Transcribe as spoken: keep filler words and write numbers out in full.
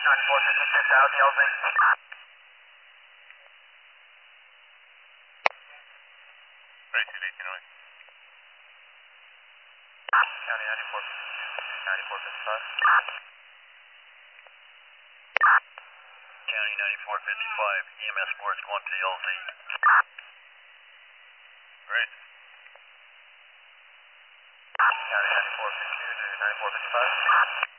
ninety-four fifty-six out, L Z. thirty-two eighteen away. County ninety-four fifty-two, ninety-four fifty-five. County ninety-four fifty-five, E M S four is going to the L Z. Great. County ninety-four fifty-two to ninety-four fifty-five.